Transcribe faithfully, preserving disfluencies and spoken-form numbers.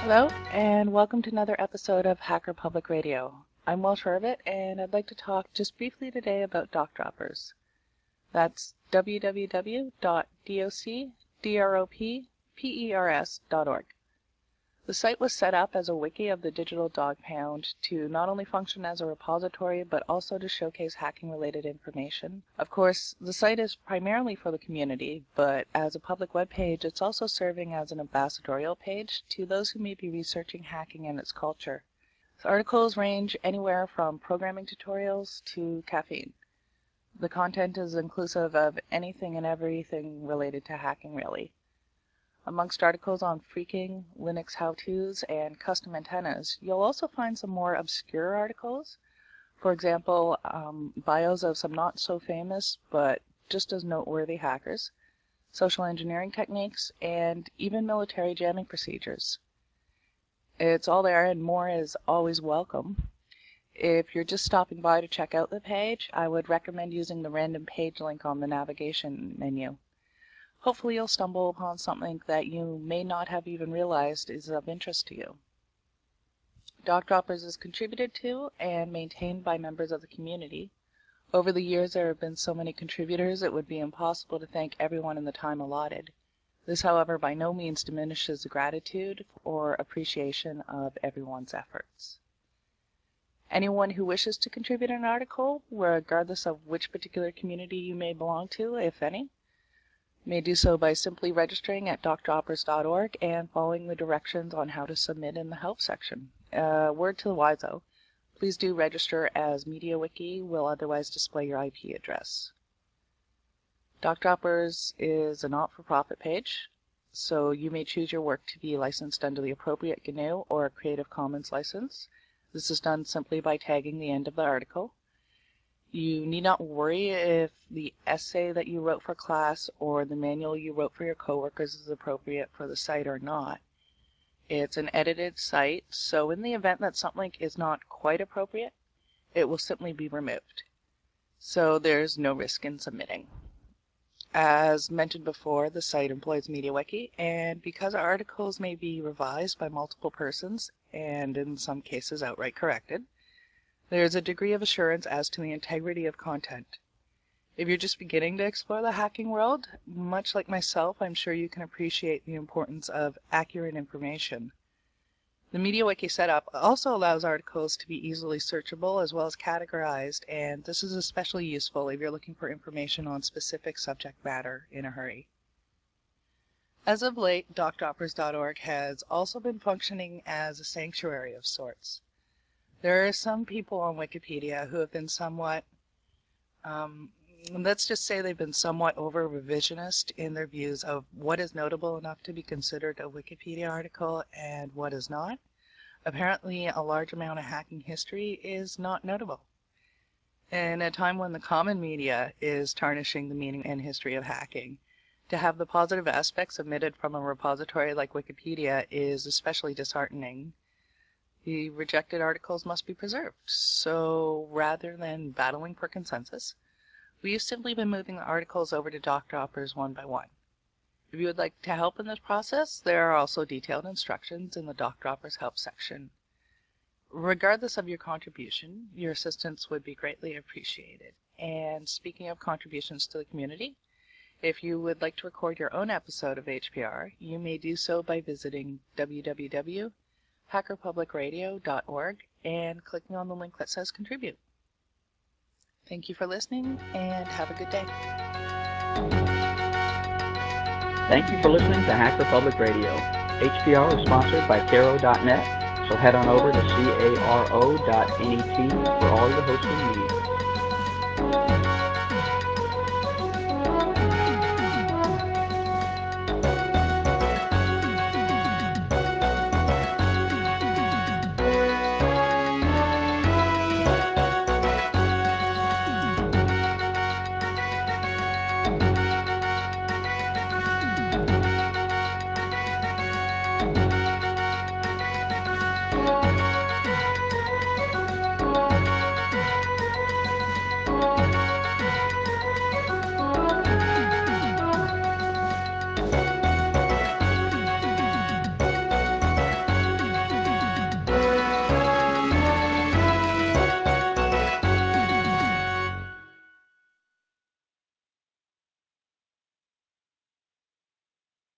Hello, and welcome to another episode of Hacker Public Radio. I'm Welsh Herbert, and I'd like to talk just briefly today about Doc Droppers. That's w w w dot docdroppers dot org. The site was set up as a wiki of the Digital Dog Pound to not only function as a repository, but also to showcase hacking-related information. Of course, the site is primarily for the community, but as a public web page, it's also serving as an ambassadorial page to those who may be researching hacking and its culture. The articles range anywhere from programming tutorials to caffeine. The content is inclusive of anything and everything related to hacking, really. Amongst articles on phreaking, Linux how-tos, and custom antennas, you'll also find some more obscure articles. For example, um, bios of some not-so-famous but just as noteworthy hackers, social engineering techniques, and even military jamming procedures. It's all there, and more is always welcome. If you're just stopping by to check out the page, I would recommend using the random page link on the navigation menu. Hopefully you'll stumble upon something that you may not have even realized is of interest to you. Doc Droppers is contributed to and maintained by members of the community. Over the years there have been so many contributors it would be impossible to thank everyone in the time allotted. This, however, by no means diminishes the gratitude or appreciation of everyone's efforts. Anyone who wishes to contribute an article, regardless of which particular community you may belong to, if any, may do so by simply registering at doc droppers dot org and following the directions on how to submit in the help section. Uh, word to the wise though, please do register, as MediaWiki will otherwise display your I P address. Doc Droppers is a not-for-profit page, so you may choose your work to be licensed under the appropriate G N U or Creative Commons license. This is done simply by tagging the end of the article. You need not worry if the essay that you wrote for class or the manual you wrote for your coworkers is appropriate for the site or not. It's an edited site, so in the event that something is not quite appropriate, it will simply be removed. So there's no risk in submitting. As mentioned before, the site employs MediaWiki, and because our articles may be revised by multiple persons, and in some cases outright corrected, there is a degree of assurance as to the integrity of content. If you're just beginning to explore the hacking world, much like myself, I'm sure you can appreciate the importance of accurate information. The MediaWiki setup also allows articles to be easily searchable as well as categorized, and this is especially useful if you're looking for information on specific subject matter in a hurry. As of late, doc droppers dot org has also been functioning as a sanctuary of sorts. There are some people on Wikipedia who have been somewhat, um, let's just say they've been somewhat over-revisionist in their views of what is notable enough to be considered a Wikipedia article and what is not. Apparently, a large amount of hacking history is not notable. In a time when the common media is tarnishing the meaning and history of hacking, to have the positive aspects omitted from a repository like Wikipedia is especially disheartening. The rejected articles must be preserved, so rather than battling for consensus, we've simply been moving the articles over to Doc Droppers one by one. If you would like to help in this process, there are also detailed instructions in the Doc Droppers help section. Regardless of your contribution, your assistance would be greatly appreciated. And speaking of contributions to the community, if you would like to record your own episode of H P R, you may do so by visiting w w w dot hacker public radio dot org and clicking on the link that says contribute. Thank you for listening and have a good day. Thank you for listening to Hacker Public Radio. H P R is sponsored by Caro dot net, so head on over to caro dot net for all your hosting needs.